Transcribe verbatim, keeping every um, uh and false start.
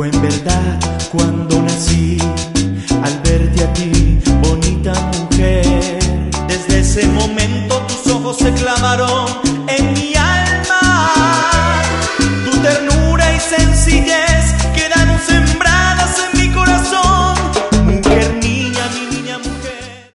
Fue en verdad cuando nací, al verte a ti, bonita mujer. Desde ese momento tus ojos se clavaron